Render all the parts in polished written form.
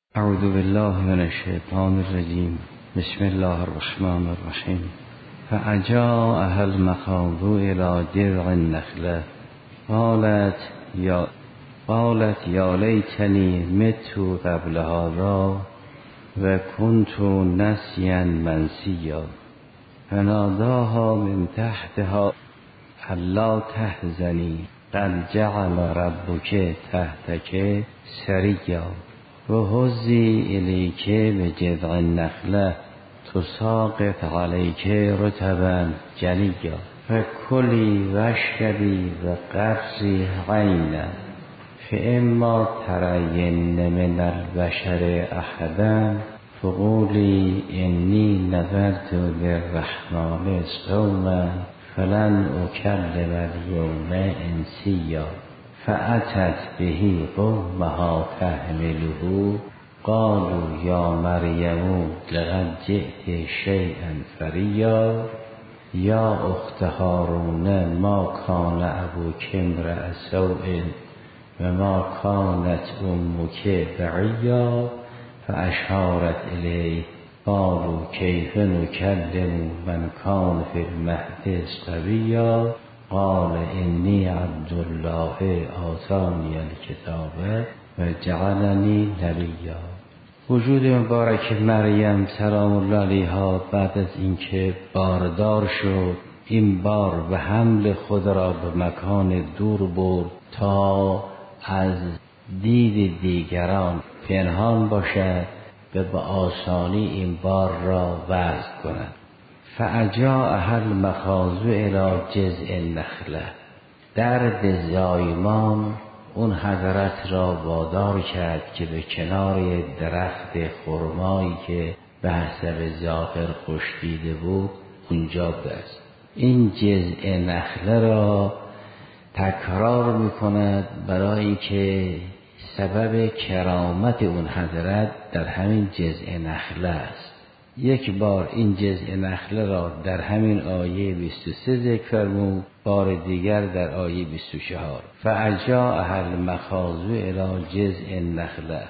اعوذ بالله من الشیطان الرجیم. بسم الله الرحمن الرحیم. فأجاءها المخاض إلى جذع النخلة قالت یا لیتنی مت قبل هذا و كنت نسیا منسیا فناداها من تحتها الا تحزنی قد جعل ربک تحتک سریا و هزی الیک بجذع النخله تساقط علیک رطبا جنیا فکلی واشربی و قرضی عینا فاما ترین من البشر احدا فقولی انی نذرت للرحمن صوما فلن اکلم اليوم انسیا فأتت به قومها تحمله قالوا یا مریم لقد جئت شیئا فریا یا اخت هارون ما کان ابوک امرأ سوء و ما کانت امک بغیا فاشارت الیه قالوا کیف نکلم من کان فی المهد صبیا قال انی عبدالله آتانی الکتاب و جعلنی نبیا. وجود مبارک مریم سلام الله علیها بعد از اینکه باردار شد، این بار به حمل خود را به مکان دور برد تا از دید دیگران پنهان باشد و به آسانی این بار را وضع کند. فأجاءها المخاض إلى جذع النخله، درد زایمان اون حضرت را وادار کرد که به کنار درخت خرمایی که به حسب ظاهر خشکیده بود اونجا برسد. این جذع نخله را تکرار میکند برای اینکه سبب کرامت اون حضرت در همین جذع نخله است. یک بار این جذع نخله را در همین آیه 23 ذکر فرمود، بار دیگر در آیه 24. فأجاءها المخاض إلی جذع النخله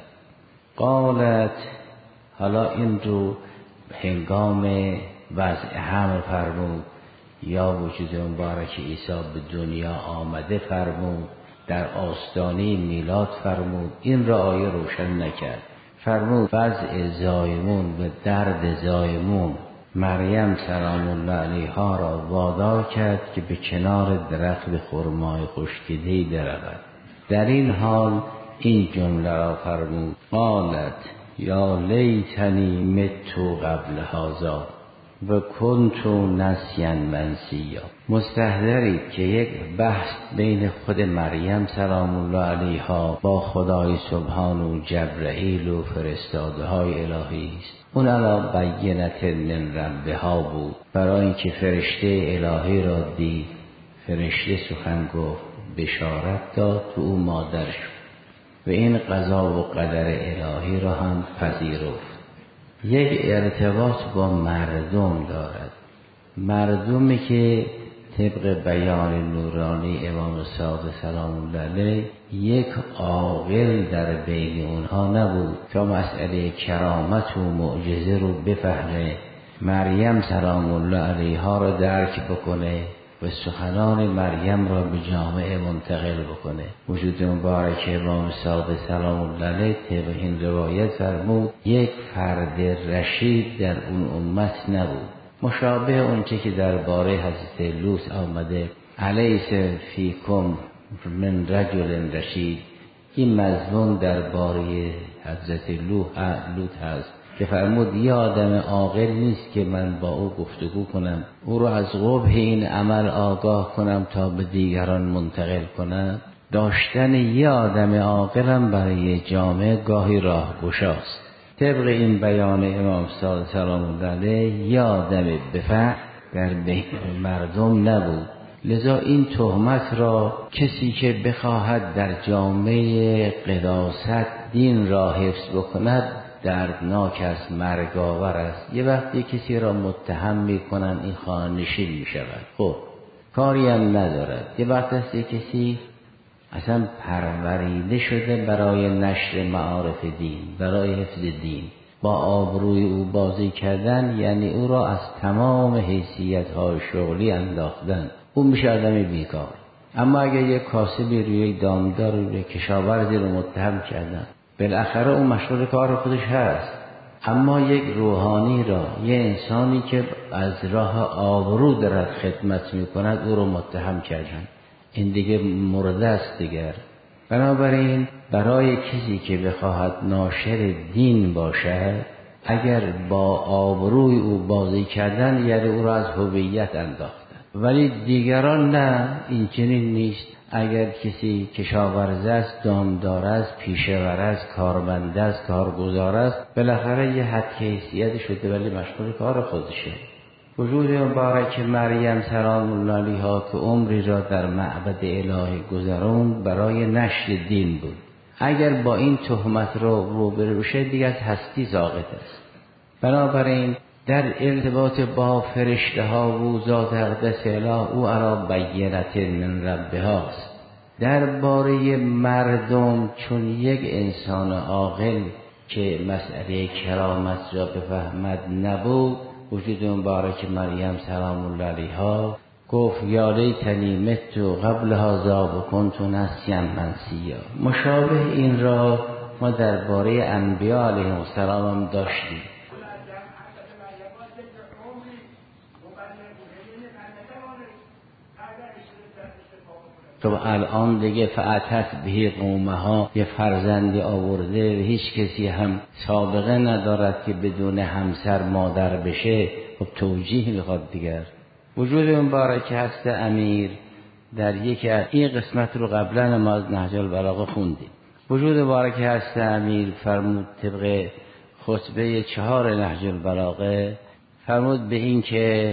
قالت، حالا این رو هنگام وضع حمل فرمود یا وجود مبارک عیسی به دنیا آمده فرمود، در آستانه میلاد فرمود، این را آیه روشن نکرد. فرمود وضع زایمون و درد زایمون مریم سلام الله علیها را وادار کرد که به کنار درخت خرمای خشکیده‌ای برود. در این حال این جمله را فرمود قالت یا لیتنی مت قبل هذا و کنت نسیا منسیا. مستحضرید که یک بحث بین خود مریم سلام الله علیها با خدای سبحان و جبرئیل و فرستاده های الهی است. اون علا بینت من ربها بود، برای اینکه فرشته الهی را دید، فرشته سخن گفت، بشارت داد تو او مادر شد و این قضا و قدر الهی را هم پذیرفت. یک ارتباط با مردم دارد، مردمی که طبق بیان نورانی امام صادق سلام الله علیه یک عاقل در بین اونها نبود تا مسئله کرامت و معجزه رو بفهمه، مریم سلام الله علیها را درک بکنه و سخنان مریم را به جامعه منتقل بکنه. وجود مبارک امام صادق سلام الله علیه طبق این روایت فرمود یک فرد رشید در اون امت نبود، مشابه اونچه که درباره حضرت لوط آمده الیس فیکم من رجل رشید. این مضمون درباره حضرت لوط هست که فرمود یه آدم عاقل نیست که من با او گفتگو کنم، او رو از قبح این عمل آگاه کنم تا به دیگران منتقل کنم. داشتن یه آدم عاقلم برای جامعه گاهی راهگشاست. طبق این بیان امام صادق سلام الله علیه یه آدم بفهم در بین مردم نبود، لذا این تهمت را کسی که بخواهد در جامعه قداست دین را حفظ بکند دردناک است، مرگاور است. یه وقتی کسی را متهم میکنن این خانه‌نشین میشود، خب کاری هم ندارد. یه وقت است کسی اصلا پروریده شده برای نشر معارف دین، برای حفظ دین. با آبروی او بازی کردن یعنی او را از تمام حیثیت‌های شغلی انداختن. او میشه آدم بیکار. اما اگر یک کاسبی روی یک دامدار روی کشاورزی رو متهم کردن، بالاخره اون مشغول کار خودش هست. اما یک روحانی را، یک انسانی که از راه آبرو دارد خدمت میکند، او رو متهم کردن، این دیگه مرده است دیگر. بنابراین برای کسی که بخواهد ناشر دین باشد، اگر با آبروی او بازی کردن یعنی او را از هویت انداختن. ولی دیگران نه، این چنین نیست. اگر کسی کشاورز است، دامدار است، پیشور است، کارمند است، کارگزار است، بالاخره یه حد حیثیت شده ولی مشغول کار خودشه. وجود مبارک مریم سلام الله علیها که عمری را در معبد الهی گذراند برای نشر دین بود. اگر با این تهمت روبرو بشه دیگر از هستی ساقط است. بنابراین در ارتباط با فرشته ها و ذات اقدس اله او علی بینة من ربهاست. درباره مردم چون یک انسان عاقل که مسئله کرامت را بفهمد نبود، وجود مبارک مریم سلام الله علیها گفت یا لیتنی مت قبل هذا و کنت نسیا منسیا. مشابه این را ما درباره انبیا علیهم السلام هم داشتیم. تو الان دیگه فأتت به قومها یه فرزندی آورده و هیچ کسی هم سابقه ندارد که بدون همسر مادر بشه. خب توجیه میخواد دیگر. وجود مبارک هست امیر در یکی از این قسمت رو قبلا ما از نهج البلاغه خوندیم. وجود مبارک هست امیر فرمود طبق خطبه 4 نهج البلاغه، فرمود به این که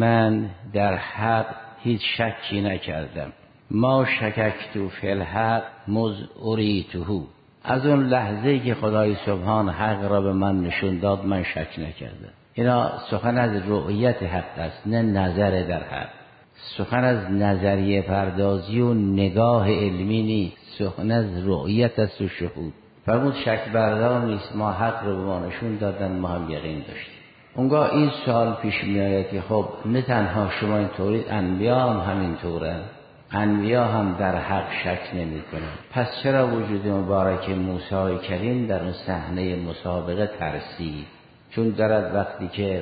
من در حق هیچ شکی نکردم. ما شککتو فی الحق مذ اریته. از اون لحظه‌ای که خدای سبحان حق را به من نشون داد من شک نکردم. اینا سخن از رؤیت حق است، نه نظر در حق. سخن از نظریه پردازی و نگاه علمی نیست، سخن از رؤیت است و شهود. فرمود شک بردار نیست، ما حق رو به ما نشون دادن، ما هم یقین داشتیم. اونگاه این سوال پیش می آید که خب نه تنها شما اینطوری، انبیا هم همینطورن. انبیا هم در حق شک نمی کنن. پس چرا وجود مبارک موسی کریم در اون صحنه مسابقه ترسید؟ چون دارد وقتی که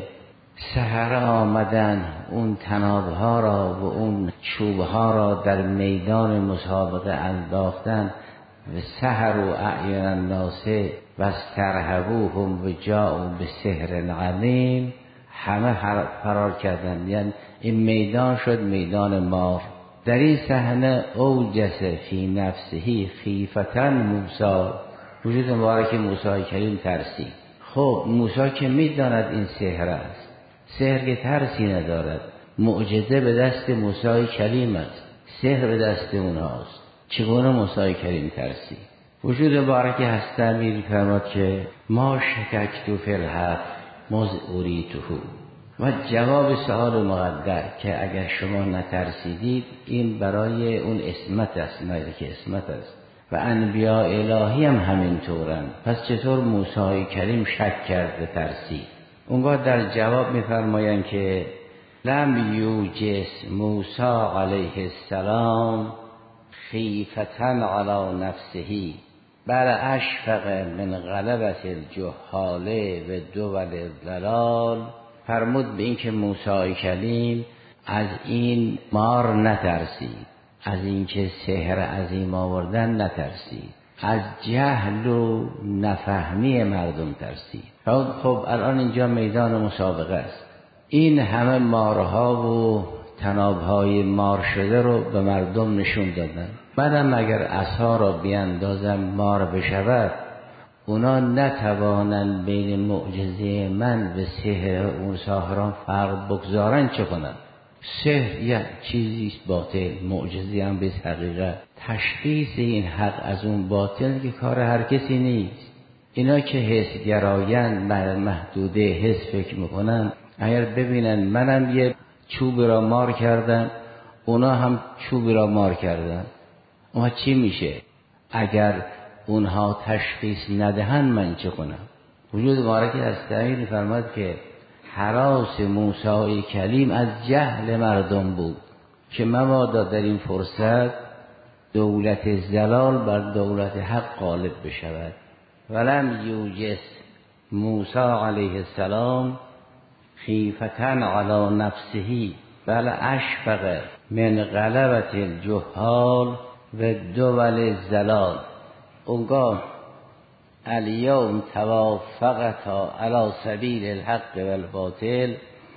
سحرا آمدن اون طنابها را و اون چوبها را در میدان مسابقه انداختن و سحر و اعین الناس و استرهبوهم و جاءوا بسحر عظیم، همه فرار کردند. یعنی این میدان شد میدان مار. در این صحنه اوجس فی نفسه خیفة موسی، وجود مبارک موسی کریم ترسید. خب موسی که میداند این سحر است، سحر که ترسی ندارد، معجزه به دست موسی کریم است، سحر به دست اونهاست، چگونه موسی کریم ترسید؟ وجود مبارک هست امیر فرمود که ما شککتو فی الحق مذ اریته. و جواب سؤال مقدر که اگر شما نترسیدید این برای اون اسمت است، ملک اسمت است و انبیاء الهی هم همینطورن. پس چطور موسی کریم شک کرد ترسید؟ اونگاه در جواب میفرمایند که لم یوجس موسی علیه السلام خیفة علی نفسه بل اشفق من غلبة الجهال و دول الضلال. فرمود به این که موسی کریم از این مار نترسید، از این که سحر عظیم آوردن نترسید، از جهل و نفهمی مردم ترسید. خب الان اینجا میدان مسابقه است، این همه مارها و طنابهای مار شده رو به مردم نشون دادن. منم اگر عصا را بیاندازم مار بشود، اونا نتوانند بین معجزه من و سحر اون ساحران فرق بگذارن. چه کنن؟ سحر یه چیزیست باطل، معجزه هم به حقیقت. تشخیص این حق از اون باطل که کار هر کسی نیست. اینا که حس گرایند، محدوده حس فکر میکنن، اگر ببینن منم یه چوب را مار کردم، اونا هم چوب را مار کردن، اما چی میشه اگر اونها تشخیص ندهن؟ من چه کنم؟ وجود مبارک از تعیین فرماد که هراس موسی کلیم از جهل مردم بود که مبادا در این فرصت دولت زلال بر دولت حق غالب بشود. ولم یوجس موسی علیه السلام خیفتن علی نفسه بل اشفق من غلبت الجهال و دول الزلال. اونگاه الیوم توافقتا علی سبیل الحق و الباطل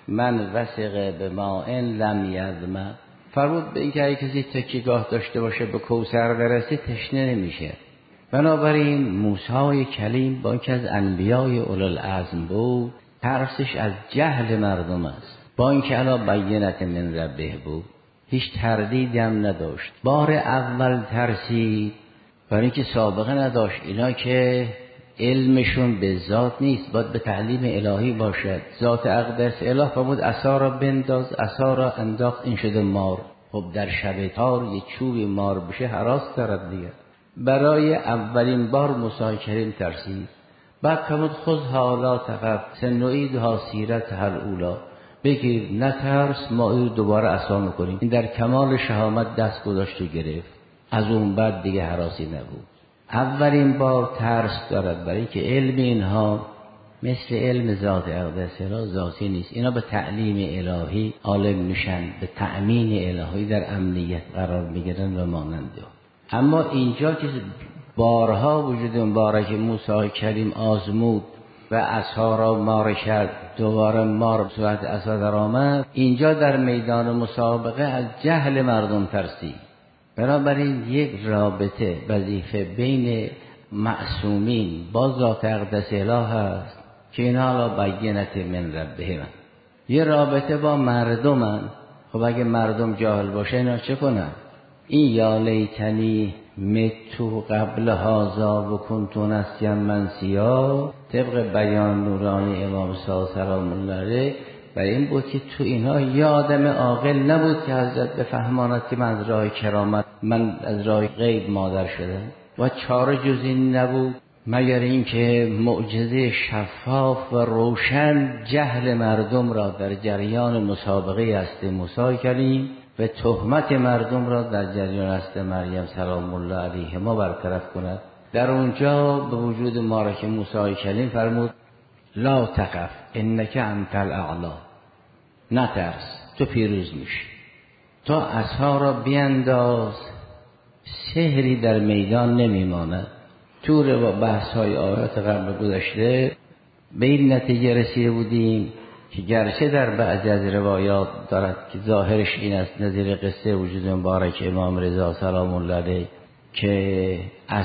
من وثق بماء لم یظمأ. فرمود به اینکه اگه کسی تکیهگاه داشته باشه به کوثر برسه تشنه نمیشه. بنابراین موسی کلیم با اینکه از انبیای اولوالعزم بود ترسش از جهل مردم است، با اینکه علی بینة من ربه بود هیچ تردیدی هم نداشت. بار اول ترسید برای اینکه سابقه نداشت. اینا که علمشون به ذات نیست، باید به تعلیم الهی باشد. ذات اقدس اله فرمود عصا را بنداز، عصا را انداخت این شده مار. خب در شب تار یک چوب مار بشه هراس دارد دیگه. برای اولین بار موسی کریم ترسید. بعد فرمود خذها لا تخف سنعیدها سیرتها الاولی، بگیر نترس ما او دوباره عصا میکنیم. این در کمال شهامت دست گذاشت و گرفت. از اون بعد دیگه هراسی نبود. اولین بار ترس دارد برای که علم اینها مثل علم ذات اقدس اله ذاتی نیست. اینا به تعلیم الهی عالم میشن، به تأمین الهی در امنیت قرار میگیرن و ماننده. اما اینجا که بارها وجود مبارک موسی کریم آزمود و عصا را مار کرد، دوباره مار صورت عصا در آمد، اینجا در میدان مسابقه از جهل مردم ترسید. بنابراین یک رابطه وظیفه بین معصومین با ذات اقدس اله هست که اینها را بینة من ربهم. یه رابطه با مردمن. خب اگه مردم جاهل باشه اینا چه کنن؟ این یا لیتنی متو قبل هذا و کنت نسیا منسیا، طبق بیان نورانی امام صادق سلام الله علیه، برای این بود که تو اینها یه آدم عاقل نبود که حضرت بفهماند که من از راه کرامت، من از راه غیب مادر شدم و چاره جز این نبود مگر این که معجزه شفاف و روشن جهل مردم را در جریان مسابقه است موسی کلیم و تهمت مردم را در جریان است مریم سلام الله علیهما برطرف کند. در اونجا به وجود مبارک موسی کلیم فرمود لا تخف انک انت الاعلی، نترس تو پیروز میشی. تو عصا را بینداز، سحری در میدان نمیماند. تو با بحث های آیات قبل گذشته به این نتیجه رسیده بودیم که گرچه در بعضی از روایات دارد که ظاهرش این است نظیر قصه وجود مبارک امام رضا سلام الله علیه که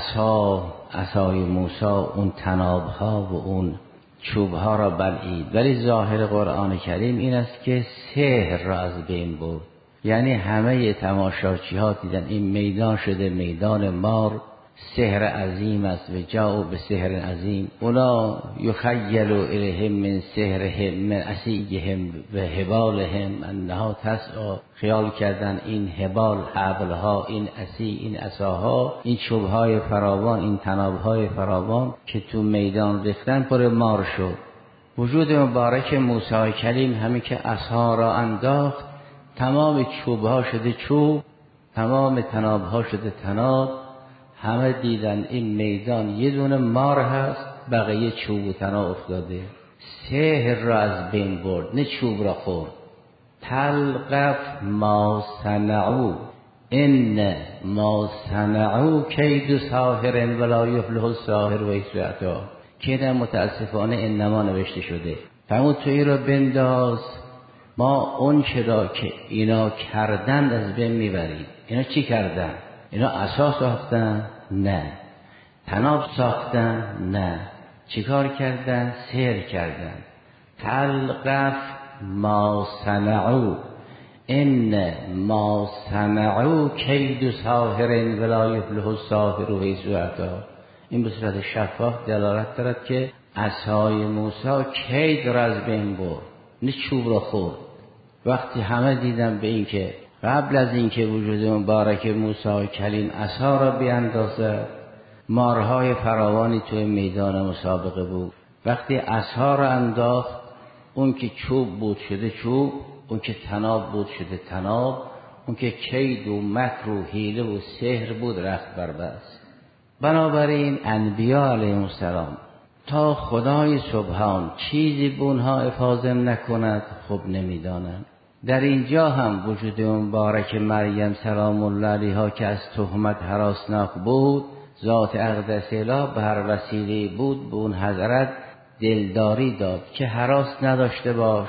عصای موسی اون تنابها و اون چوبها را بلعید، ولی ظاهر قرآن کریم این است که سحر را از بین برد. یعنی همه تماشاچی ها دیدن این میدان شده میدان مار، سحر عظیم است و جاءوا به سحر عظیم. اونا یخیل الیهم من سحرهم من عصیهم و حبالهم انها تسعی، خیال کردن این حبال، حبلها، این عصی، این عصاها، این چوبهای فراوان، این تنابهای فراوان که تو میدان ریختن پر مار شد. وجود مبارک موسی کلیم همین که عصا را انداخت تمام چوبها شده چوب، تمام تنابها شده تناب. همه دیدن این میدان یه دونه مار هست، بقیه چوب و تناب افتاده. سحر را از بین برد، نه چوب را خورد. تلقف ما صنعوا ان ما صنعوا کید ساحر ولا یفلح الساحر و حیث اتى، که در متاسفانه انما نوشته شده. فرمود تو این را بنداز، ما اون چرا که اینا کردن از بین میبریم. اینا چی کردن؟ اینا عصا ساختن؟ نه. تناب ساختن؟ نه. چیکار کردن؟ سحر کردن. تلقف ما صنعوا ان ما صنعوا کید ساحر ولا یفلح الساحر حیث اتى. این به صورت شفاف دلالت دارد که عصای موسی کید را از بین برد، نه چوب را خورد. وقتی همه دیدن به این که قبل از اینکه وجود مبارک موسی کلیم عصا را بیاندازد، مارهای فراوانی توی میدان مسابقه بود. وقتی عصا را انداخت، اون که چوب بود شده چوب، اون که طناب بود شده طناب، اون که کید و مکر و حیله و سحر بود رخت بربست. بنابراین انبیا علیهم السلام تا خدای سبحان چیزی به اونها افاضه نکند خب نمیدانند. در اینجا هم وجود مبارک مریم سلام الله علیها که از تهمت هراسناک بود، ذات اقدس اله به هر وسیله بود به اون حضرت دلداری داد که هراس نداشته باش،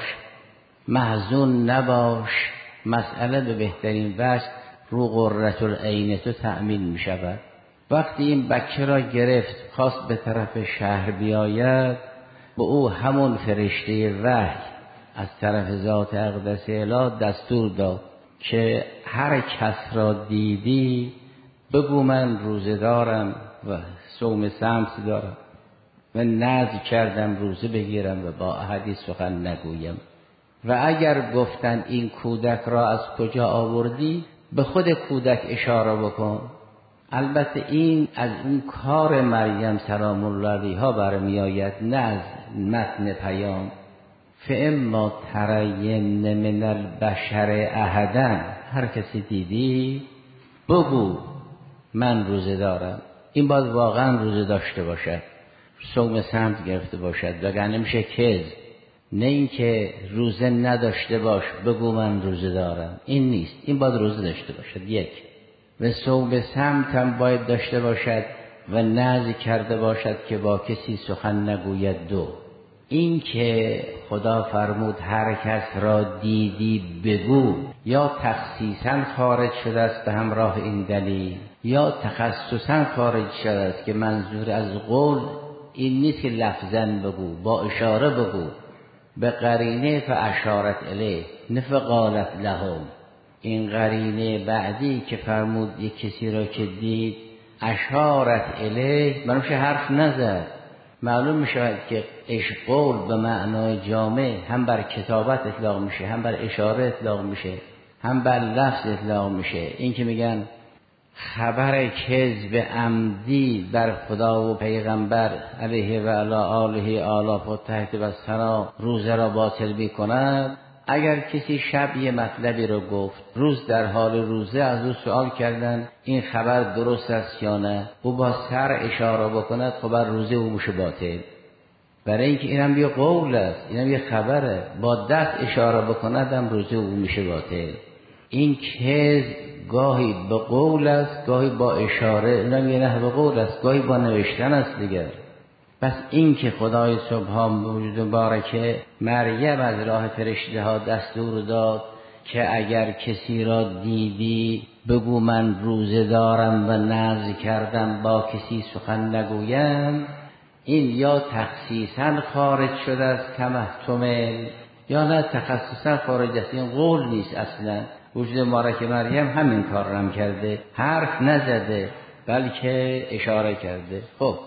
محزون نباش، مسئله به بهترین وجه رو قرة العین تو تأمین می شود. وقتی این بچه را گرفت خواست به طرف شهر بیاید، به او همون فرشته وحی از طرف ذات اقدس اله دستور داد که هر کس را دیدی بگو من روزه دارم و صوم سمت دارم و نذر کردم روزه بگیرم و با احدی سخن نگویم. و اگر گفتن این کودک را از کجا آوردی، به خود کودک اشاره بکن. البته این از اون کار مریم سلام الله علیها برمی آید، نه از متن پیام. فاما ترین من البشر احدا، هر کسی دیدی بگو من روزه دارم. این باید واقعا روزه داشته باشد، صوم سمت گرفته باشد، وگرنه میشه کذب. نه اینکه روزه نداشته باش بگو من روزه دارم، این نیست. این باید روزه داشته باشد، یک، و صوم سمت هم باید داشته باشد و نذر کرده باشد که با کسی سخن نگوید. دو، این که خدا فرمود هر کس را دیدی بگو، یا تخصیصا خارج شده است به همراه این دلیل، یا تخصصا خارج شده است که منظور از قول این نیست که لفظاً بگو، با اشاره بگو، به قرینه فاشارت الیه نه فقالت لهم. این قرینه بعدی که فرمود یک کسی را که دید اشارت الیه، منوش حرف نزد. معلوم میشود که قول به معنای جامع هم بر کتابت اطلاق میشه، هم بر اشاره اطلاق میشه، هم بر لفظ اطلاق میشه. این که میگن خبر کذب عمدی بر خدا و پیغمبر علیه و علی آله آلاف و تحت و ثنا روزه را باطل میکند. اگر کسی شب یه مطلبی رو گفت، روز در حال روزه از او سوال کردن این خبر درست است یا نه، او با سر اشاره بکند خب بر روزه او میشه باطل. برای اینکه اینم یه قول است، اینم یه خبره، با دست اشاره بکند هم روزه او میشه باطل. این کذب گاهی به قول است، گاهی با اشاره، اینم یه نحو قول است، گاهی با نوشتن است دیگر. پس این که خدای سبحان به وجود مبارک مریم از راه فرشته ها دستور داد که اگر کسی را دیدی بگو من روزه دارم و نذر کردم با کسی سخن نگویم، این یا تخصیصا خارج شده از تمحتمل یا نه تخصصا خارج است. این قول نیست اصلا. وجود مبارک مریم همین کار رم کرده، حرف نزده بلکه اشاره کرده. خب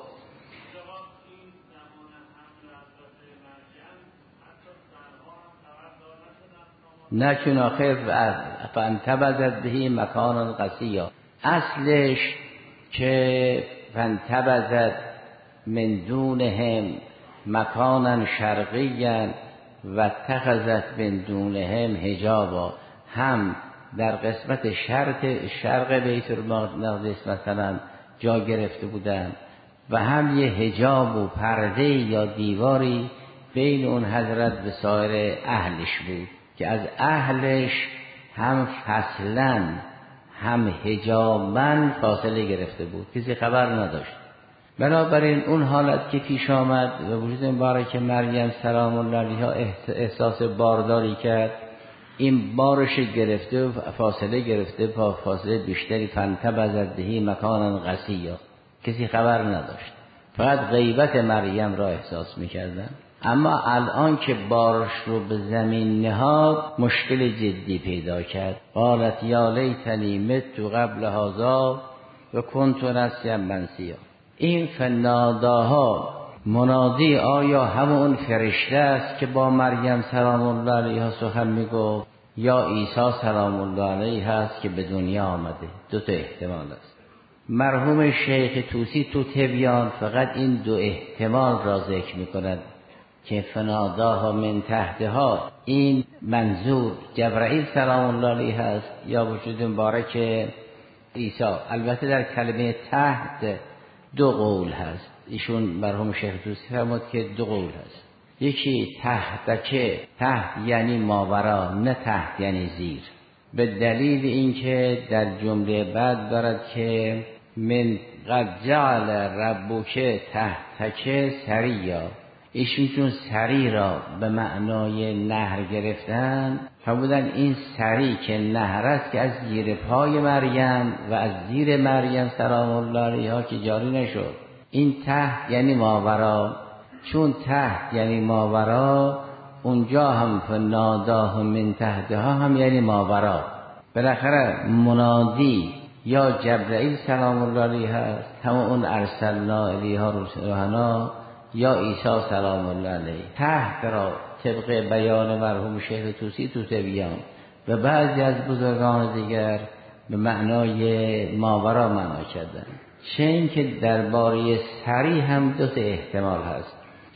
نه چون آخر فانتبذت بهی مکانا قصیا، اصلش که فانتبذت من دونهم مکانا شرقیا و اتخذت من دونهم حجابا، هم در قسمت شرق بیت المقدس مثلا جا گرفته بودن و هم یه حجاب و پرده یا دیواری بین اون حضرت و سایر اهلش بود که از اهلش هم فصلاً هم حجاباً فاصله گرفته بود، کسی خبر نداشت. بنابراین اون حالت که پیش آمد و وجود مبارک مریم سلام الله علیها احساس بارداری کرد، این بارش گرفته و فاصله گرفته، با فاصله بیشتری فانتبذت بهی مکانا قصیا، کسی خبر نداشت، فقط غیبت مریم را احساس میکردن. اما الان که بارش رو به زمین نهاد مشکل جدی پیدا کرد. قالت یا لیتنی مت قبل هذا و کنت نسیا منسیا. این فناداها منادی آیا همون فرشته است که با مریم سلام الله علیها سخن میگفت، یا عیسی سلام الله علیه هست که به دنیا آمده. دو تا احتمال است. مرحوم شیخ طوسی تو تبیان فقط این دو احتمال را ذکر می‌کند که فناداها من تحتها، این منظور جبرائیل سلام الله علیه هست یا وجود مبارک عیسی. البته در کلمه تحت دو قول هست. ایشون مرحوم شیخ طوسی فرمود که دو قول هست. یکی تحتکه، تحت یعنی ماورا، نه تحت یعنی زیر، به دلیل اینکه در جمله بعد دارد که من قد جعل ربک تحتکه سریا. ایشون چون سری را به معنای نهر گرفتن فرمودن این سری که نهر است که از زیر پای مریم و از زیر مریم سلام الله علیها که جاری نشد. این تحت یعنی ماورا، چون تحت یعنی ماورا اونجا هم فناداه من تحتها هم یعنی ماورا. بالاخره منادی یا جبرائیل سلام الله علیه هست، همون اون ارسلنا الیها رسولنا، یا عیسی سلام الله علیه. تحت را طبق بیان مرحوم شیخ طوسی تو تبیان و بعضی از بزرگان دیگر به معنای ماورا معنا کردن. چه این که درباره سری هم دو تا احتمال هست.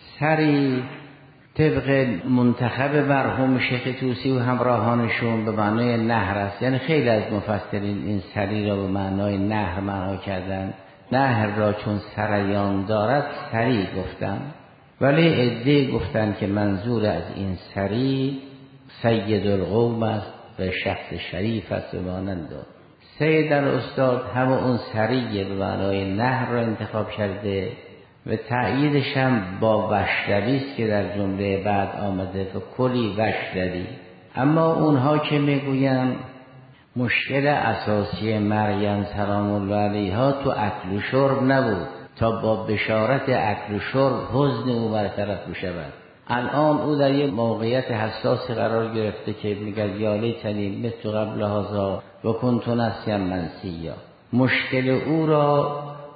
سری طبق منتخب مرحوم شیخ طوسی و همراهانشون به معنای نهر است. یعنی خیلی از مفسرین این سری را به معنای نهر معنا کردن. نهر را چون سریان دارد سری گفتن، ولی عده گفتن که منظور از این سری سید القوم است و شخص شریف است و مانند. سید الاستاد همه اون سریه به معنای نهر را انتخاب کرده و تأییدش هم با وشدوی است که در جمله بعد آمده و کلی وشدوی. اما اونها که میگوین مشکل اساسی مریم سلام الله علیها تو اکل و شرب نبود تا با بشارت اکل و شرب حزن او برطرف بشود. الان او در یک موقعیت حساسی قرار گرفته که میگه یا لیتنی مت قبل هذا و کنت نسیا منسیا. مشکل او را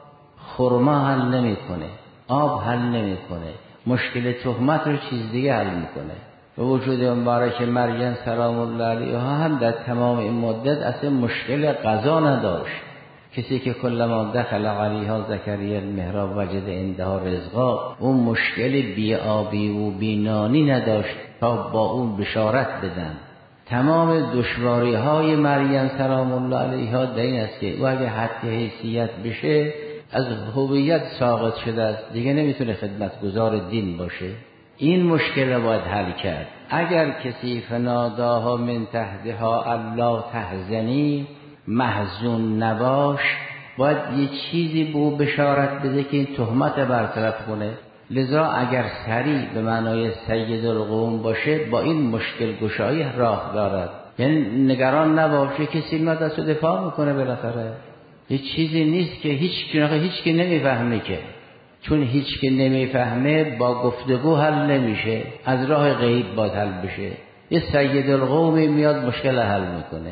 خرما حل نمیکنه، آب حل نمیکنه، مشکل تهمت رو چیز دیگه حل میکنه. و وجود مبارک مریم سلام الله علیها هم در تمام این مدت اصلا مشکل غذا نداشت. کسی که کلما دخل علیها زکریا المحراب وجد عندها رزقا، اون مشکل بی آبی و بی نانی نداشت تا با اون بشارت بدن. تمام دشواری های مریم سلام الله علیها در این است که او اگه حد حیثیت بشه از هویت ساقط شده است، دیگه نمیتونه خدمتگزار دین باشه. این مشکل را باید حل کرد. اگر کسی فناداها من تحتها الا تحزنی، محزون نباش، باید یه چیزی به او بشارت بده که این تهمت برطرف کنه. لذا اگر سری به معنای سید القوم باشه با این مشکل گشایی راه دارد. یعنی نگران نباشه، کسی میاد از دفاع میکنه. بالاخره یه چیزی نیست که هیچ کی نمیفهمه، که چون هیچ کی نمیفهمه با گفتگو حل نمیشه، از راه غیب باید حل بشه. یه سید القومی میاد مشکل حل میکنه.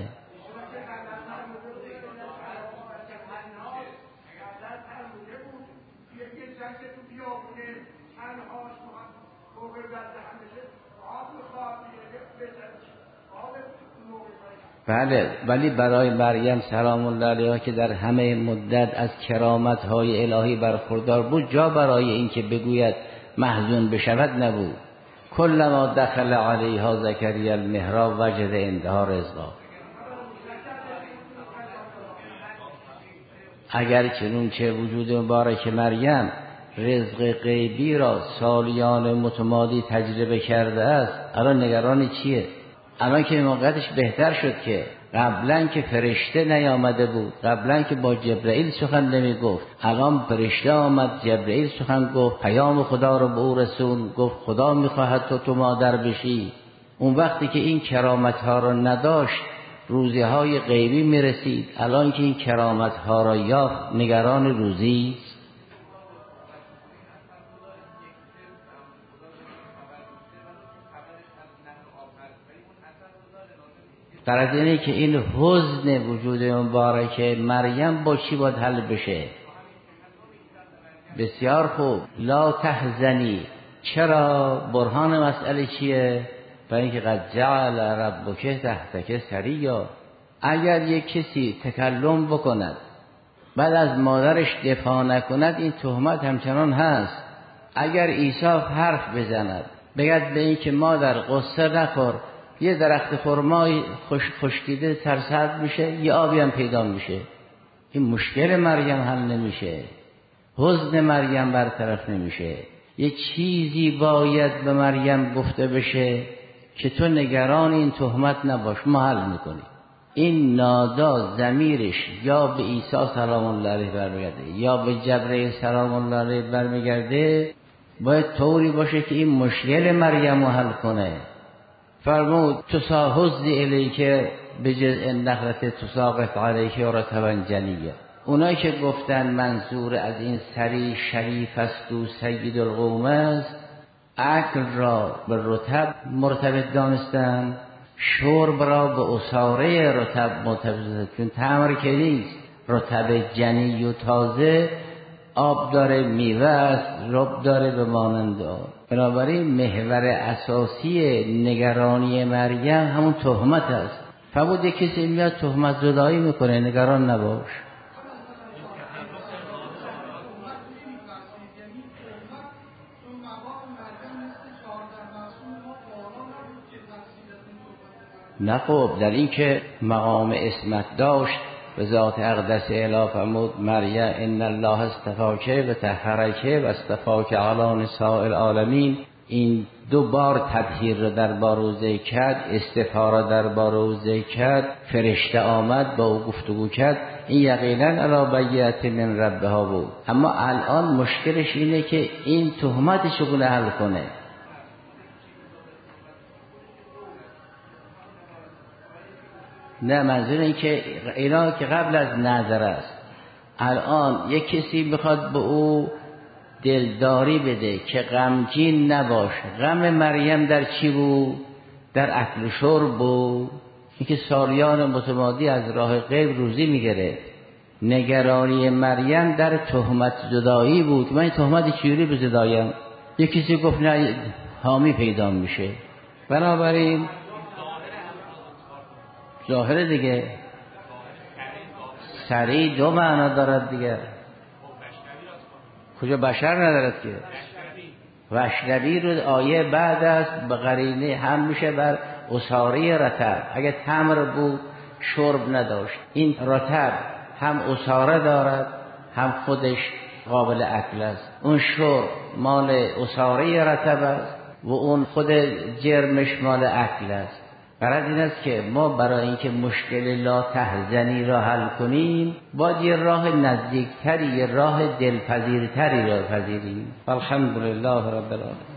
بله، ولی برای مریم سلام الله علیها که در همه مدت از کرامت‌های الهی برخوردار بود، جا برای این که بگوید محزون بشود نبود. کلما دخل علیها زکریا المحراب وجد عندها رزقا. اگر چنانچه وجود مبارک مریم رزق غیبی را سالیان متمادی تجربه کرده است، الان نگران چیه؟ الان که موقعیتش بهتر شد که قبلا که فرشته نیامده بود، قبلا که با جبرائیل سخن نمی گفت، الان فرشته آمد، جبرائیل سخن گفت، پیام خدا رو به او رسون، گفت خدا میخواهد تو مادر بشی. اون وقتی که این کرامت ها را نداشت روزی های غیبی میرسید. الان که این کرامت ها را یافت نگران روزی. غرض اینه که این حزن وجود مبارک مریم با چی باید حل بشه؟ بسیار خوب. لا تحزنی. چرا؟ برهان مسئله چیه؟ و اینکه قد جعل ربک تحتک سریا. اگر یک کسی تکلم بکند بعد از مادرش دفاع نکند، این تهمت همچنان هست. اگر عیسی حرف بزند بگد به این که مادر قصه نخور، یه درخت خرمای خشکیده سرسبز میشه، یه آبی هم پیدا میشه، این مشکل مریم حل نمیشه، حزن مریم برطرف نمیشه. یه چیزی باید به مریم گفته بشه که تو نگران این تهمت نباش، ما حل میکنی. این نادا ضمیرش یا به عیسی سلام الله علیه برمیگرده یا به جبرئیل سلام الله علیه برمیگرده، باید طوری باشه که این مشکل مریم رو حل کنه. فرمود تساهزی الیک به جزء النخلة تساقط علیک رطبا جنیا. اونایی که گفتن منظور از این سری شریف است و سید القوم است، اکل را به رطب مرتبط دانستن، شرب را به عصاره رطب مرتبط، چون تمر که نیست، رطب جنی و تازه، آب داره، میوه است، رب داره به مانند آب. بنابراین محور اساسی نگرانی مریم همون تهمت است. فرمود یک کسی میاد تهمت زدایی میکنه، نگران نباش. نه خب، در این که مقام اسمت داشت به ذات اقدس اله، فرمود مریم ان الله اصطفاک و طهرک و اصطفاک علی نساء العالمین. این دو بار تطهیر را در بار او ذکر کرد، اصطفا را در بار او ذکر کرد، فرشته آمد با او گفتگو کرد. این یقینا علی بینة من ربها بود. اما الان مشکلش اینه که این تهمت چگونه حل کنه. نه، منظور این که اینا که قبل از نظر است. الان یک کسی بخواد به او دلداری بده که غمگین نباش. غم مریم در چی بود؟ در اکل و شرب بود. این که سالیان متمادی از راه غیب روزی میگرفت. نگرانی مریم در تهمت زدایی بود. من این تهمت چجوری بزدایم؟ یک کسی گفت نه، حامی پیدا میشه. بنابراین ظاهره دیگه، سری دو معنا دارد دیگه. کجا بشر ندارد که؟ وشنبی رو آیه بعد است، به قرینه هم میشه بر عصاره رطب. اگه تمر بود شرب نداشت، این رطب هم عصاره دارد هم خودش قابل اکل است. اون شرب مال عصاره رطب است و اون خود جرمش مال اکل است. غرض این است که ما برای اینکه مشکل لا تحزنی را حل کنیم باید یه راه نزدیکتری، یه راه دلپذیرتری را پذیریم. الحمدلله رب العالمین.